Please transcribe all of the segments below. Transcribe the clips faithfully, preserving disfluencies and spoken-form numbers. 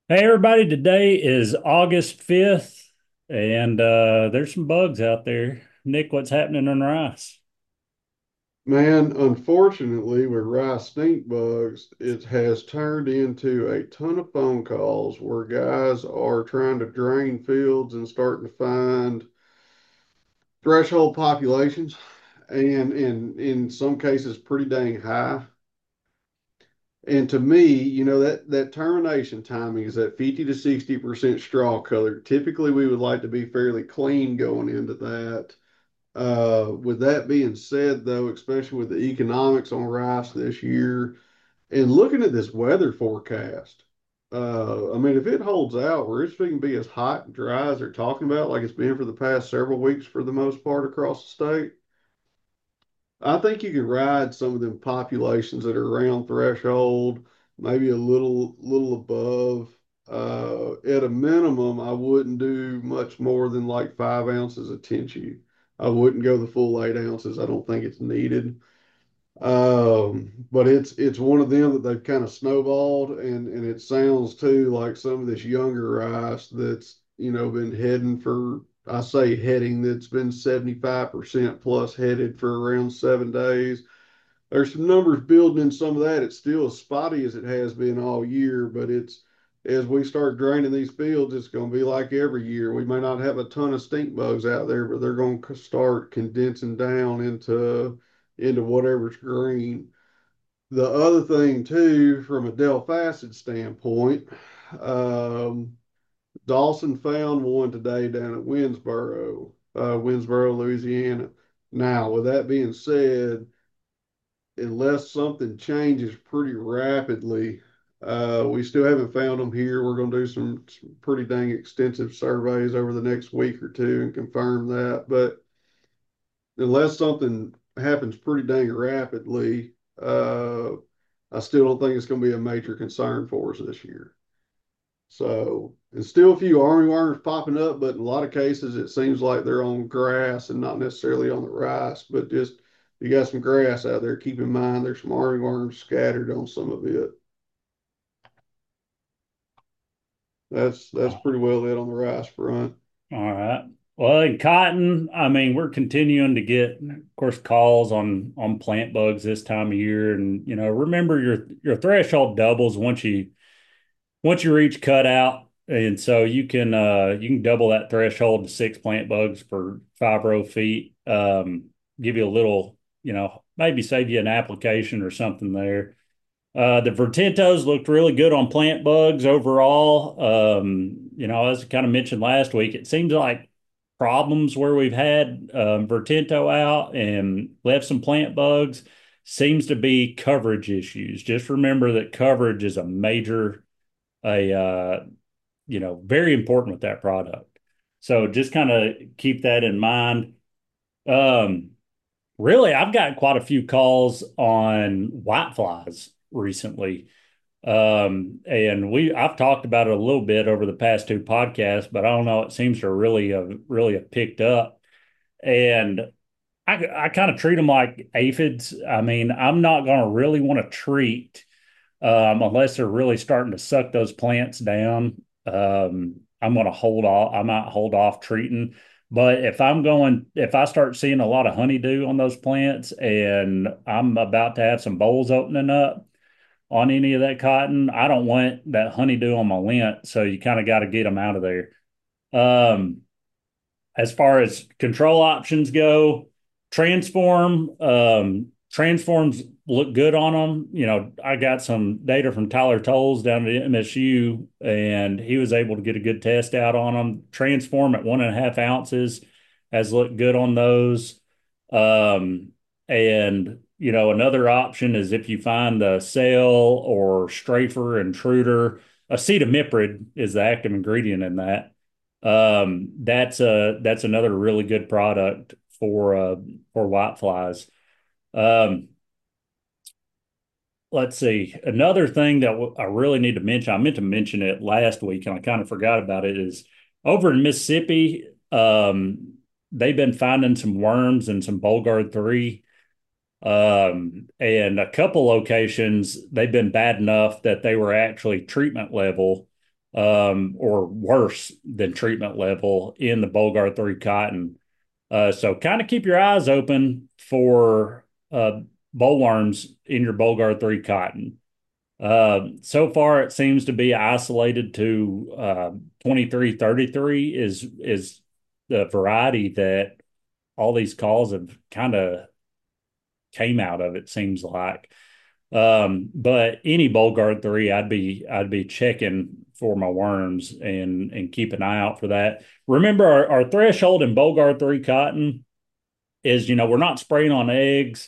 Hey everybody, today is August fifth and uh there's some bugs out there. Nick, what's happening on rice? Man, unfortunately, with rice stink bugs, it has turned into a ton of phone calls where guys are trying to drain fields and starting to find threshold populations, and in in some cases pretty dang high. And to me, you know, that that termination timing is at fifty to sixty percent straw color. Typically, we would like to be fairly clean going into that. Uh, with that being said, though, especially with the economics on rice this year, and looking at this weather forecast, uh, I mean, if it holds out where it's going to be as hot and dry as they're talking about, like it's been for the past several weeks for the most part across the state, I think you can ride some of them populations that are around threshold, maybe a little little above. Uh, at a minimum, I wouldn't do much more than like five ounces of tenchi. I wouldn't go the full eight ounces. I don't think it's needed. Um, but it's it's one of them that they've kind of snowballed, and and it sounds too like some of this younger ice that's you know been heading for I say heading that's been seventy-five percent plus headed for around seven days. There's some numbers building in some of that. It's still as spotty as it has been all year, but it's as we start draining these fields, it's going to be like every year. We may not have a ton of stink bugs out there, but they're going to start condensing down into into whatever's green. The other thing too, from a Delphacid standpoint, um, Dawson found one today down at Winsboro, uh, Winsboro, Louisiana. Now, with that being said, unless something changes pretty rapidly, uh, we still haven't found them here. We're going to do some, some pretty dang extensive surveys over the next week or two and confirm that. But unless something happens pretty dang rapidly, uh, I still don't think it's going to be a major concern for us this year. So, and still a few army worms popping up, but in a lot of cases, it seems like they're on grass and not necessarily on the rice. But just you got some grass out there, keep in mind there's some army worms scattered on some of it. That's that's pretty well it on the rice front. All right. Well, in cotton, I mean, we're continuing to get, of course, calls on on plant bugs this time of year. And, you know, remember your your threshold doubles once you once you reach cutout. And so you can uh you can double that threshold to six plant bugs per five row feet. Um, give you a little, you know, maybe save you an application or something there. Uh, the Vertentos looked really good on plant bugs overall. Um, you know, as I kind of mentioned last week, it seems like problems where we've had um, Vertento out and left some plant bugs seems to be coverage issues. Just remember that coverage is a major, a uh, you know, very important with that product. So just kind of keep that in mind. Um, Really, I've got quite a few calls on whiteflies recently. Um, and we I've talked about it a little bit over the past two podcasts, but I don't know, it seems to really have really have picked up. And I I kind of treat them like aphids. I mean, I'm not going to really want to treat um, unless they're really starting to suck those plants down. Um, I'm going to hold off. I might hold off treating. But if I'm going, if I start seeing a lot of honeydew on those plants and I'm about to have some bolls opening up on any of that cotton, I don't want that honeydew on my lint. So you kind of got to get them out of there. Um, as far as control options go, transform, um, transforms look good on them. You know, I got some data from Tyler Tolles down at M S U, and he was able to get a good test out on them. Transform at one and a half ounces has looked good on those. Um, and you know, another option is if you find the sail or strafer intruder, acetamiprid is the active ingredient in that. Um, that's a that's another really good product for uh for whiteflies. Um, let's see. Another thing that w- I really need to mention, I meant to mention it last week and I kind of forgot about it, is over in Mississippi, um, they've been finding some worms and some Bolgard three. Um, and a couple locations, they've been bad enough that they were actually treatment level um, or worse than treatment level in the Bollgard three cotton. Uh, so kind of keep your eyes open for uh, bollworms in your Bollgard three cotton. Uh, so far, it seems to be isolated to uh, twenty-three thirty-three is is the variety that all these calls have kind of came out of. It seems like, um, but any Bollgard three, I'd be I'd be checking for my worms and and keep an eye out for that. Remember, our, our threshold in Bollgard three cotton is, you know, we're not spraying on eggs.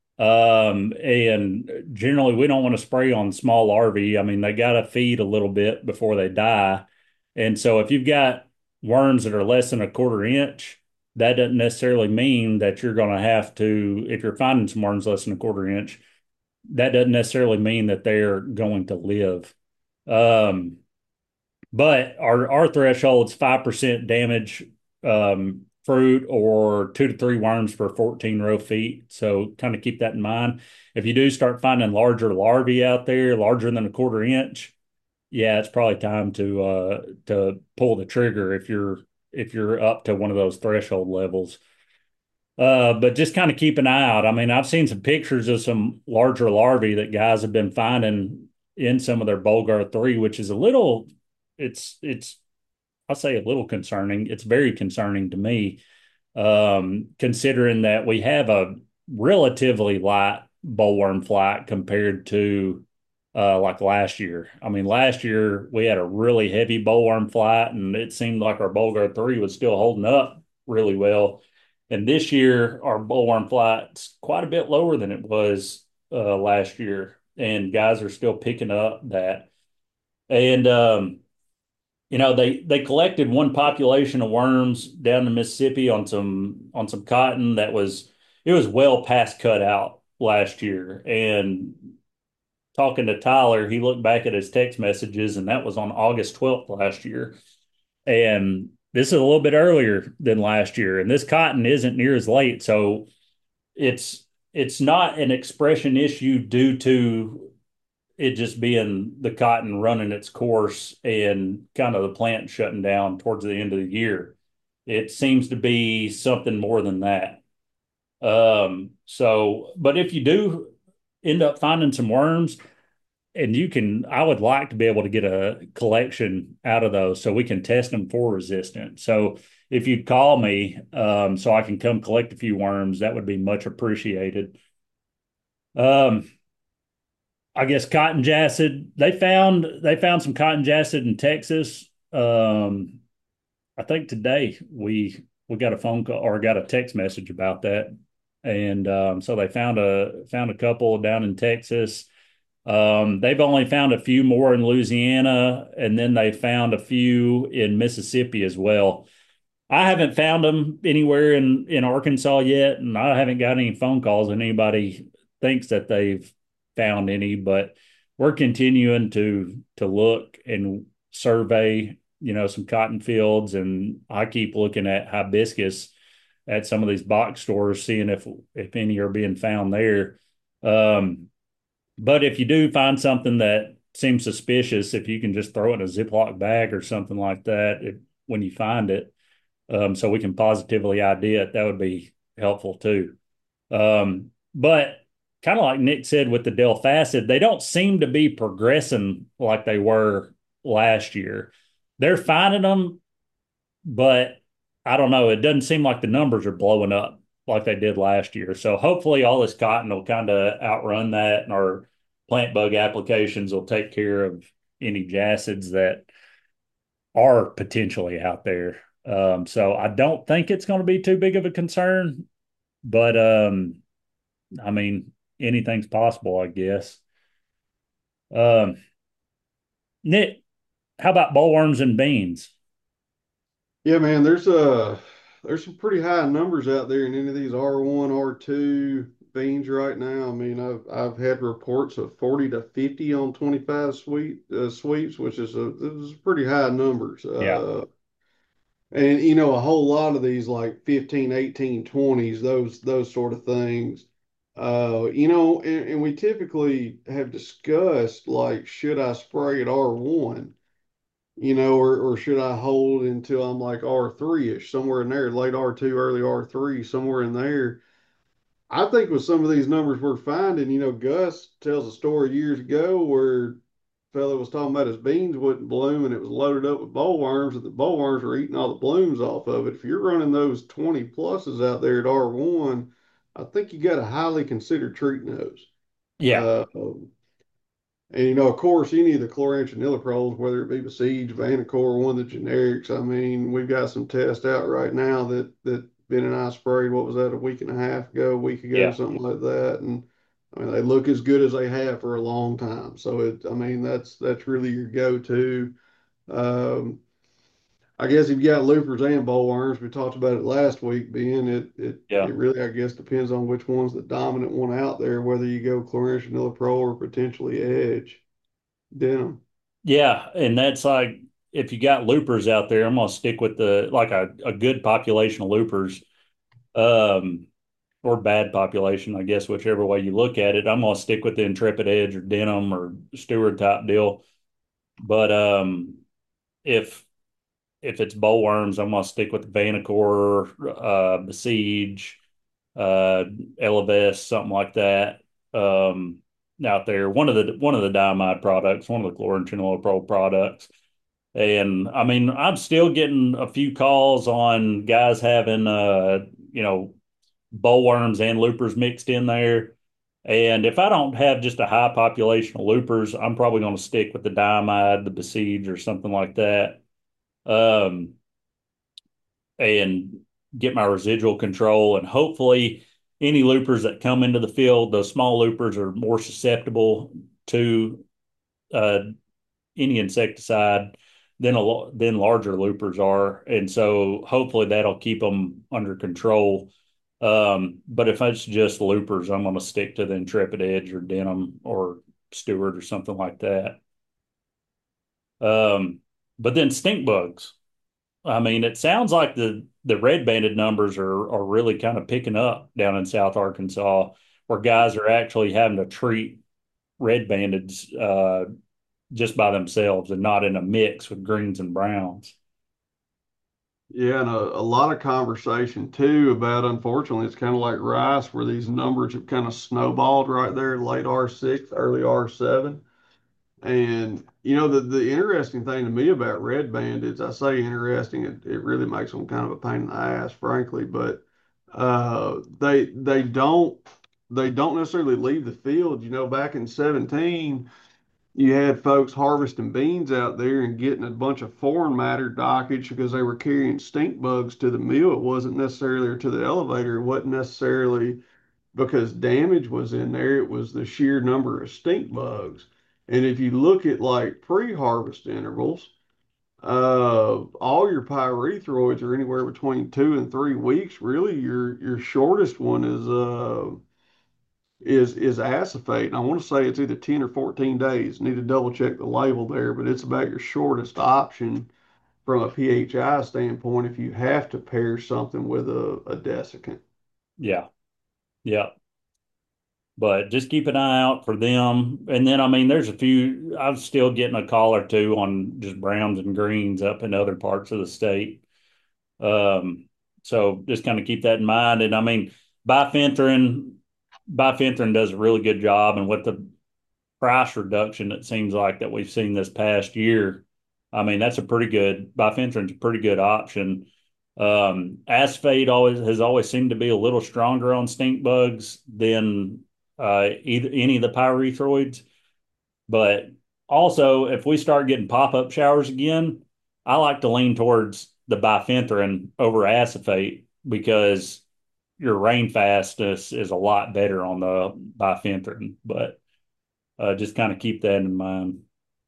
Um, and generally we don't want to spray on small larvae. I mean, they got to feed a little bit before they die. And so if you've got worms that are less than a quarter inch, that doesn't necessarily mean that you're going to have to, if you're finding some worms less than a quarter inch, that doesn't necessarily mean that they're going to live. Um, but our our threshold's five percent damage um, fruit or two to three worms per fourteen row feet. So kind of keep that in mind. If you do start finding larger larvae out there, larger than a quarter inch, yeah, it's probably time to uh, to pull the trigger if you're if you're up to one of those threshold levels. Uh, but just kind of keep an eye out. I mean, I've seen some pictures of some larger larvae that guys have been finding in some of their Bollgard three, which is a little, it's it's I'll say a little concerning. It's very concerning to me, um, considering that we have a relatively light bollworm flight compared to uh, like last year. I mean, last year we had a really heavy bollworm flight, and it seemed like our Bollgard three was still holding up really well. And this year, our bollworm flight's quite a bit lower than it was uh, last year, and guys are still picking up that. And um, you know, they they collected one population of worms down in Mississippi on some on some cotton that was it was well past cut out last year. And talking to Tyler, he looked back at his text messages, and that was on August twelfth last year. And this is a little bit earlier than last year, and this cotton isn't near as late, so it's it's not an expression issue due to it just being the cotton running its course and kind of the plant shutting down towards the end of the year. It seems to be something more than that. Um, so, but if you do end up finding some worms, and you can, I would like to be able to get a collection out of those so we can test them for resistance. So if you'd call me, um, so I can come collect a few worms, that would be much appreciated. Um, I guess cotton jassid. They found they found some cotton jassid in Texas. Um, I think today we we got a phone call or got a text message about that, and um, so they found a found a couple down in Texas. Um, they've only found a few more in Louisiana, and then they found a few in Mississippi as well. I haven't found them anywhere in in Arkansas yet, and I haven't got any phone calls and anybody thinks that they've found any, but we're continuing to to look and survey, you know, some cotton fields, and I keep looking at hibiscus at some of these box stores, seeing if if any are being found there. Um, but if you do find something that seems suspicious, if you can just throw it in a Ziploc bag or something like that, if, when you find it, um, so we can positively I D it. That would be helpful too. Um, but kind of like Nick said with the Delphacid, they don't seem to be progressing like they were last year. They're finding them, but I don't know. It doesn't seem like the numbers are blowing up like they did last year. So hopefully all this cotton will kind of outrun that, and our plant bug applications will take care of any jacids that are potentially out there. Um, so I don't think it's going to be too big of a concern, but um, I mean, anything's possible, I guess. Um, Nick, how about bollworms and beans? Yeah, man, there's a there's some pretty high numbers out there in any of these R one, R two beans right now. I mean, I've I've had reports of forty to fifty on twenty-five sweet uh, sweeps, which is a this is pretty high numbers. Yeah, Uh, and you know, a whole lot of these like fifteen, eighteen, twenties, those those sort of things. Uh, you know, and, and we typically have discussed like, should I spray at R one? you know, or, or should I hold until I'm like R three-ish, somewhere in there, late R two, early R three, somewhere in there. I think with some of these numbers we're finding, you know, Gus tells a story years ago where a fellow was talking about his beans wouldn't bloom and it was loaded up with bollworms, and the bollworms were eating all the blooms off of it. If you're running those twenty pluses out there at R one, I think you got to highly consider treating those. Yeah, Uh, and you know, of course, any of the chlorantraniliproles, whether it be Besiege, Vanacore, one of the generics, I mean, we've got some tests out right now that that Ben and I sprayed. What was that? A week and a half ago, a week ago, yeah, something like that. And I mean, they look as good as they have for a long time. So it, I mean, that's that's really your go-to. Um, I guess if you got loopers and bollworms, we talked about it last week, Ben. It it yeah. it really, I guess, depends on which one's the dominant one out there, whether you go chlorantraniliprole or potentially Edge denim. Yeah, and that's like if you got loopers out there, I'm gonna stick with the like a, a good population of loopers, um, or bad population, I guess, whichever way you look at it. I'm gonna stick with the Intrepid Edge or Denim or Stewart type deal. But um, if if it's bollworms, I'm gonna stick with the Vanacore, uh, Besiege, uh, Elevest, something like that. Um, out there, one of the one of the diamide products, one of the chlorantraniliprole Pro products. And I mean, I'm still getting a few calls on guys having, uh, you know, bullworms and loopers mixed in there. And if I don't have just a high population of loopers, I'm probably going to stick with the diamide, the besiege, or something like that. Um, and get my residual control. And hopefully, any loopers that come into the field, those small loopers are more susceptible to uh, any insecticide than a than larger loopers are, and so hopefully that'll keep them under control. Um, but if it's just loopers, I'm going to stick to the Intrepid Edge or Denim or Stewart or something like that. Um, but then stink bugs. I mean, it sounds like the the red banded numbers are are really kind of picking up down in South Arkansas, where guys are actually having to treat red banded uh, just by themselves and not in a mix with greens and browns. Yeah, and a, a lot of conversation too about, unfortunately, it's kind of like rice where these numbers have kind of snowballed right there, late R six, early R seven. And you know, the the interesting thing to me about red bandits, I say interesting, it, it really makes them kind of a pain in the ass, frankly, but uh they they don't they don't necessarily leave the field. You know, back in seventeen, you had folks harvesting beans out there and getting a bunch of foreign matter dockage because they were carrying stink bugs to the mill. It wasn't necessarily, or to the elevator. It wasn't necessarily because damage was in there. It was the sheer number of stink bugs. And if you look at like pre-harvest intervals, uh, all your pyrethroids are anywhere between two and three weeks. Really, your your shortest one is uh is is acephate. And I want to say it's either ten or fourteen days. Need to double check the label there, but it's about your shortest option from a P H I standpoint if you have to pair something with a, a desiccant. Yeah, yeah. But just keep an eye out for them. And then, I mean, there's a few, I'm still getting a call or two on just browns and greens up in other parts of the state. Um, so just kind of keep that in mind. And I mean, bifenthrin, bifenthrin does a really good job. And with the price reduction, it seems like that we've seen this past year, I mean, that's a pretty good, bifenthrin's a pretty good option. Um, Asphate always has always seemed to be a little stronger on stink bugs than uh, either any of the pyrethroids. But also, if we start getting pop up showers again, I like to lean towards the bifenthrin over acephate because your rain fastness is a lot better on the bifenthrin. But uh, just kind of keep that in mind.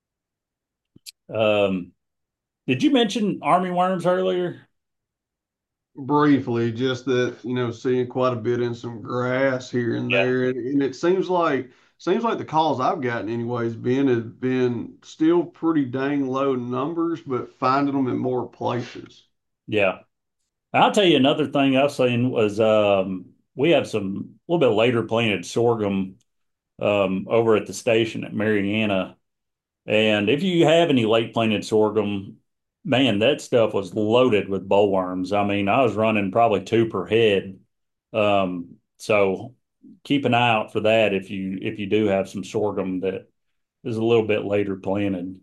Um, did you mention army worms earlier? Briefly, just that, you know, seeing quite a bit in some grass here and Yeah. there. And, and it seems like seems like the calls I've gotten anyways, Ben, have been still pretty dang low numbers, but finding them in more places. Yeah. I'll tell you another thing I've seen was um, we have some a little bit later planted sorghum um, over at the station at Mariana. And if you have any late planted sorghum, man, that stuff was loaded with bollworms. I mean, I was running probably two per head. Um, so keep an eye out for that if you if you do have some sorghum that is a little bit later planted.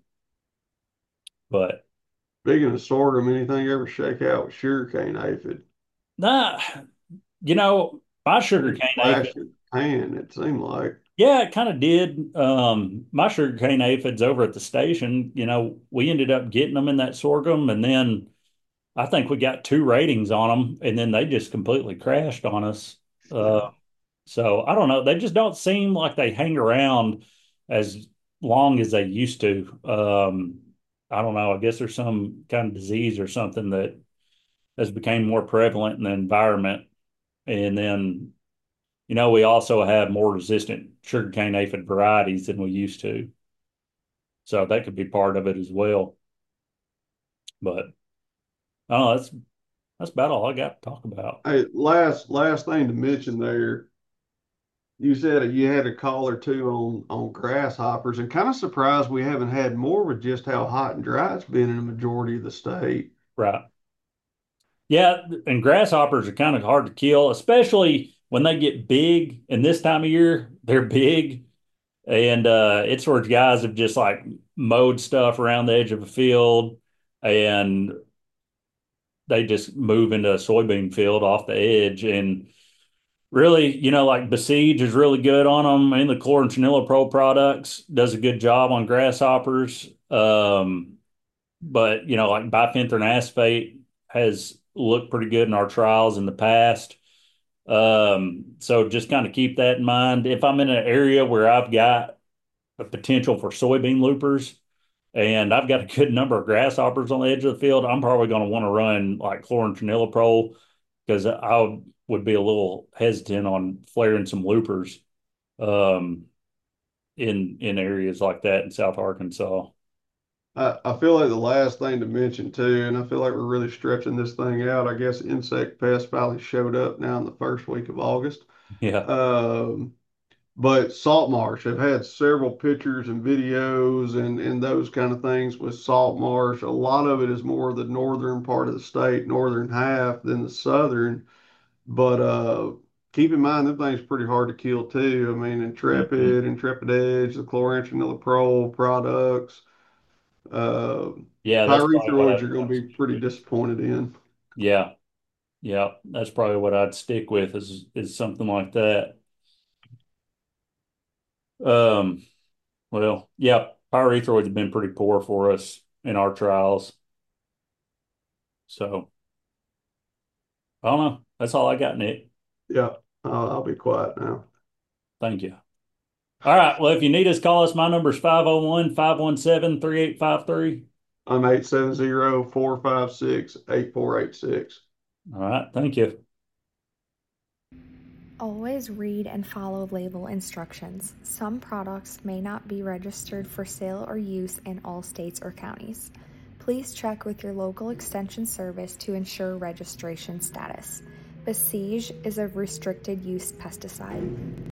But Speaking of sorghum, anything ever shake out with sugarcane aphid? nah, you know, my It sugarcane flashed aphid, in the pan, it seemed like. yeah, it kind of did. Um, my sugarcane aphids over at the station, you know, we ended up getting them in that sorghum, and then I think we got two ratings on them, and then they just completely crashed on us. Uh, Yeah. so I don't know. They just don't seem like they hang around as long as they used to. Um, I don't know. I guess there's some kind of disease or something that has become more prevalent in the environment. And then, you know, we also have more resistant sugarcane aphid varieties than we used to. So that could be part of it as well. But I don't know. That's that's about all I got to talk about. Hey, last last thing to mention there, you said you had a call or two on on grasshoppers, and kind of surprised we haven't had more with just how hot and dry it's been in the majority of the state. Right. Yeah, and grasshoppers are kind of hard to kill, especially when they get big. And this time of year, they're big, and uh, it's where guys have just like mowed stuff around the edge of a field, and they just move into a soybean field off the edge. And really, you know, like Besiege is really good on them, and the Chlorantinilla Pro products does a good job on grasshoppers. Um, but you know, like bifenthrin has looked pretty good in our trials in the past. Um, so just kind of keep that in mind. If I'm in an area where I've got a potential for soybean loopers and I've got a good number of grasshoppers on the edge of the field, I'm probably going to want to run like chlorantinilprole because I would be a little hesitant on flaring some loopers um, in in areas like that in South Arkansas. I, I feel like the last thing to mention too, and I feel like we're really stretching this thing out. I guess insect pest finally showed up now in the first week of August. Yeah. Um, but salt marsh, I've had several pictures and videos and, and those kind of things with salt marsh. A lot of it is more the northern part of the state, northern half than the southern. But uh, keep in mind, them things pretty hard to kill too. I mean, Mhm. Intrepid, Intrepid Edge, the chlorantinilprole products, uh, Yeah, that's probably what pyrethroids I'd you're going to be pretty stick. disappointed in. Yeah. Yeah, that's probably what I'd stick with is is something like that. Um, well, yeah, pyrethroids have been pretty poor for us in our trials. So I don't know. That's all I got, Nick. Yeah, I'll, I'll be quiet now. Thank you. All right. Well, if you need us, call us. My number is five oh one, five one seven, three eight five three. I'm eight seven zero, four five six, eight four eight six. All right. Thank you. Always read and follow label instructions. Some products may not be registered for sale or use in all states or counties. Please check with your local extension service to ensure registration status. Besiege is a restricted use pesticide.